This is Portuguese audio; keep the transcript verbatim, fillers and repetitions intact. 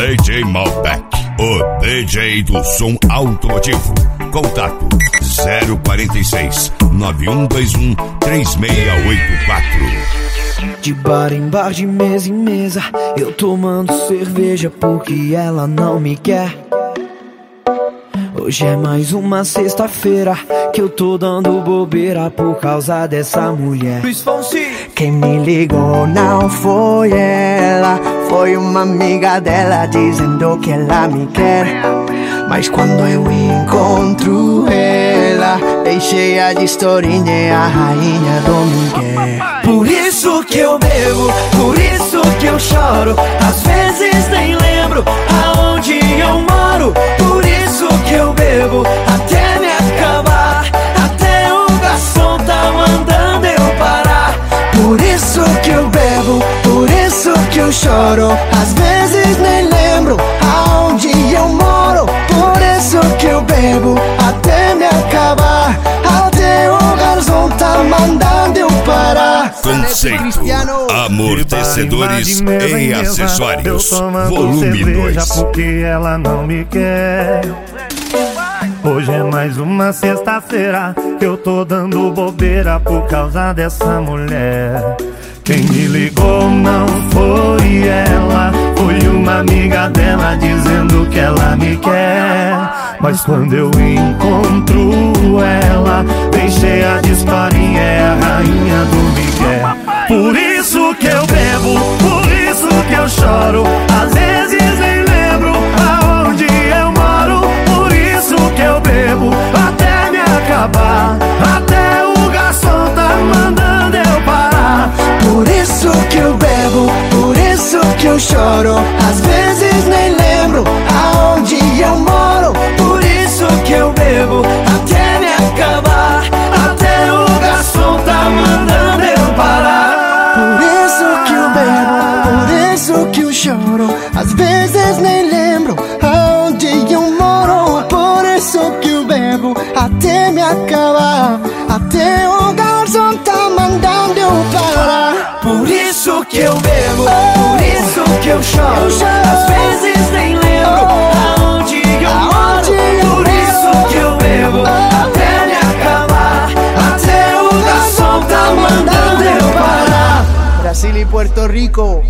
D J Malbec, o D J do som automotivo. Contato zero quarenta e seis, nove um dois um, três seis oito quatro. De bar em bar, de mesa em mesa, eu tomando cerveja porque ela não me quer. Hoje é mais uma sexta-feira que eu tô dando bobeira por causa dessa mulher. Luiz Fonsi. Quem me ligou não foi ela, foi uma amiga dela dizendo que ela me quer. Mas quando eu encontro ela, bem cheia de historinha, é a rainha do Miguel. Por isso que eu bebo, por isso que eu choro, às vezes nem lembro aonde eu moro. Por isso que eu bebo até me acabar, até o garçom tá mandando eu parar. Por isso que eu bebo, por isso que eu choro, às vezes nem lembro aonde eu moro. Por isso que eu bebo até me acabar, até o garçom tá mandando eu parar. Conceito, amortecedores e acessórios, volume dois. Porque ela não me quer. Hoje é mais uma sexta-feira que eu tô dando bobeira por causa dessa mulher. Quem me ligou não foi ela, foi uma amiga dela dizendo que ela me quer. Mas quando eu encontro ela, bem cheia de historinha, é a rainha do Miguel. Por isso que eu bebo, por isso que eu choro, às vezes nem lembro aonde eu moro. Por isso que eu bebo até me acabar, até o garçom tá mandando eu parar. Por isso que eu bebo, por isso que eu choro, às vezes nem lembro aonde eu moro. Por isso que eu bebo até me acabar, até o garçom tá mandando eu parar. Por isso que eu bebo, por isso que eu choro, às vezes nem lembro aonde eu moro. Por isso que eu bebo até me acabar, até o garçom tá mandando eu parar. Por isso que eu bebo, por isso que eu choro, às vezes nem lembro aonde eu moro. Por isso que eu bebo até me acabar, até o garçom tá mandando eu parar. Brasil y Puerto Rico.